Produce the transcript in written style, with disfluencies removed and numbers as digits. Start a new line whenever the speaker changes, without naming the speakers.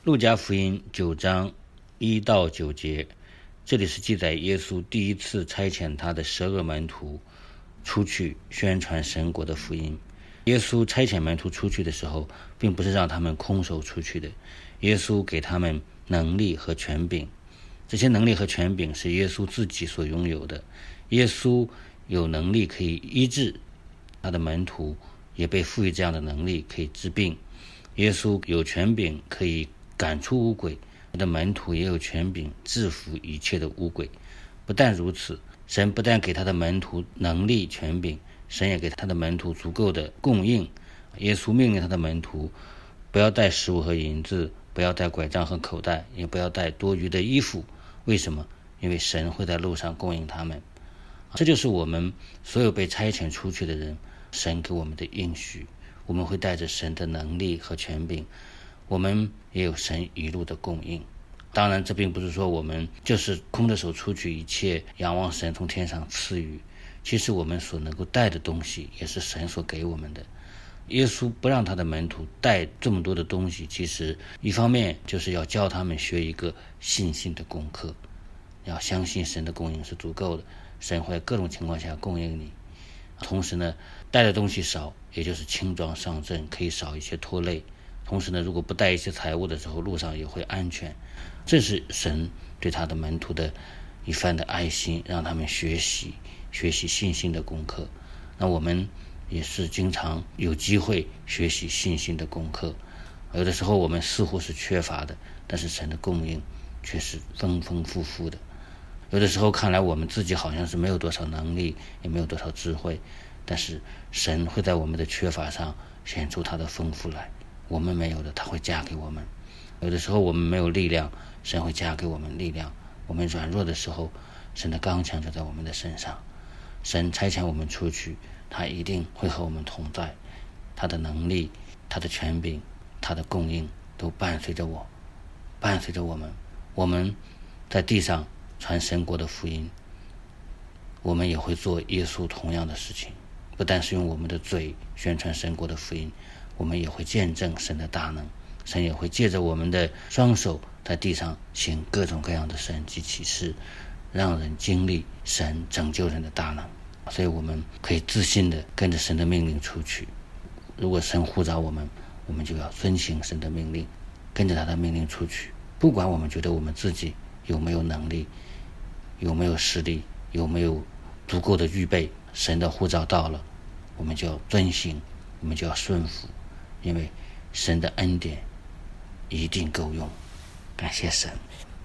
路加福音9章1到9节，这里是记载耶稣第一次差遣他的12门徒出去宣传神国的福音。耶稣差遣门徒出去的时候，并不是让他们空手出去的，耶稣给他们能力和权柄，这些能力和权柄是耶稣自己所拥有的。耶稣有能力可以医治，他的门徒也被赋予这样的能力可以治病。耶稣有权柄可以赶出污鬼，他的门徒也有权柄制服一切的污鬼。不但如此，神不但给他的门徒能力权柄，神也给他的门徒足够的供应。耶稣命令他的门徒不要带食物和银子，不要带拐杖和口袋，也不要带多余的衣服。为什么？因为神会在路上供应他们。这就是我们所有被差遣出去的人，神给我们的应许。我们会带着神的能力和权柄，我们也有神一路的供应。当然这并不是说我们就是空着手出去，一切仰望神从天上赐予。其实我们所能够带的东西也是神所给我们的。耶稣不让他的门徒带这么多的东西，其实一方面就是要教他们学一个信心的功课，要相信神的供应是足够的，神会在各种情况下供应你。同时呢，带的东西少，也就是轻装上阵，可以少一些拖累。同时呢，如果不带一些财物的时候，路上也会安全。这是神对他的门徒的一番的爱心，让他们学习信心的功课。那我们也是经常有机会学习信心的功课。有的时候我们似乎是缺乏的，但是神的供应却是丰丰富富的。有的时候看来我们自己好像是没有多少能力，也没有多少智慧，但是神会在我们的缺乏上显出他的丰富来。我们没有的，他会加给我们。有的时候我们没有力量，神会加给我们力量。我们软弱的时候，神的刚强就在我们的身上。神差遣我们出去，他一定会和我们同在。他的能力，他的权柄，他的供应都伴随着我们。我们在地上传神国的福音，我们也会做耶稣同样的事情。不但是用我们的嘴宣传神国的福音，我们也会见证神的大能。神也会借着我们的双手在地上行各种各样的神迹奇事，让人经历神拯救人的大能。所以我们可以自信的跟着神的命令出去。如果神呼召我们，我们就要遵行神的命令，跟着他的命令出去。不管我们觉得我们自己有没有能力，有没有实力，有没有足够的预备，神的呼召到了，我们就要遵行，我们就要顺服，因为神的恩典一定够用。感谢神。